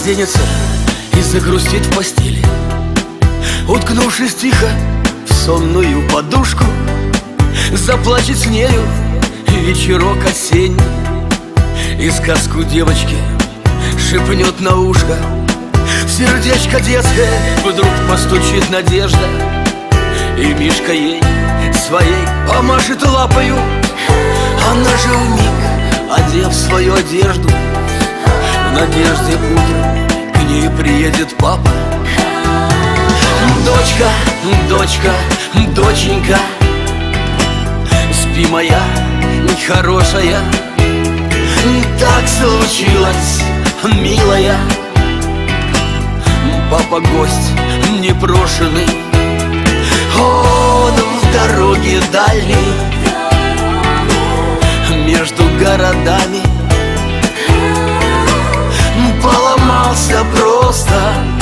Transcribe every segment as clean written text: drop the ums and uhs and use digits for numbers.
разденется и загрустит в постели, уткнувшись тихо в сонную подушку, заплачет с нею вечерок осенний, и сказку девочки шепнет на ушко. В сердечко детское вдруг постучит надежда, и Мишка ей своей помашет лапою. Она же вмиг, одев свою одежду, в надежде утром к ней приедет папа. Дочка, дочка, доченька, спи, моя нехорошая. Так случилось, милая, папа гость непрошенный, он в дороге дальней между городами поломался просто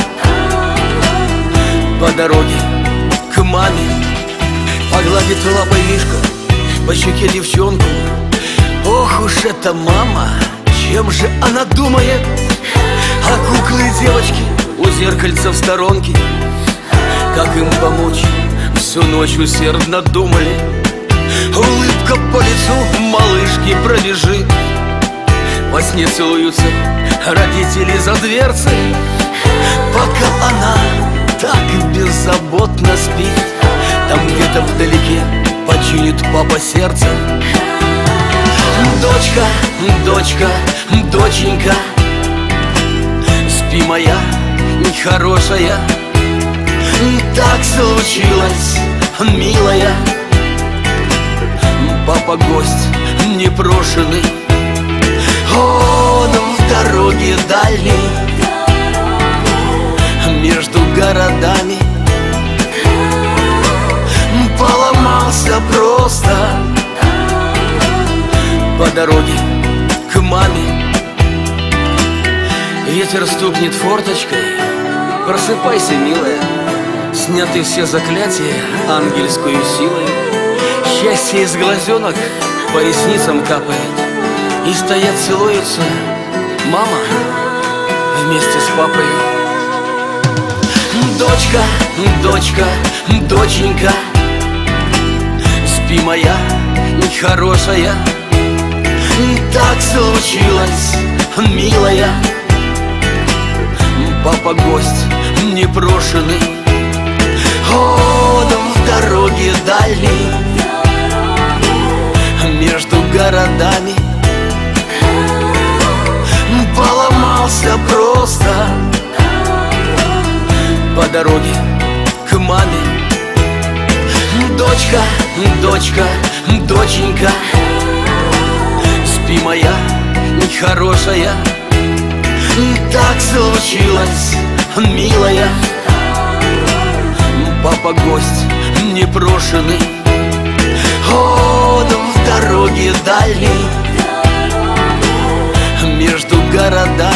по дороге к маме. Погладит лапой Мишка по щеке девчонку. Ох уж эта мама, чем же она думает? А куклы девочки у зеркальца в сторонке, как им помочь, всю ночь усердно думали. Улыбка по лицу малышки пробежит, во сне целуются родители за дверцей, пока она так беззаботно спит. Там где-то вдалеке починит папа сердце. Дочка, дочка, доченька, спи, моя нехорошая. Так случилось, милая, папа гость непрошенный, он в дороге дальней между городами поломался просто по дороге к маме. Ветер стукнет форточкой, просыпайся, милая, сняты все заклятия ангельскую силой. Счастье из глазенок по ресницам капает, и стоят, целуются мама вместе с папой. Дочка, дочка, доченька, спи, моя нехорошая. Так случилось, милая, папа гость непрошенный, он в дороге дальней между городами поломался просто по дороге к маме. Дочка, дочка, доченька, спи, моя нехорошая. Так случилось, милая, папа гость непрошенный, он в дороге дальней между городами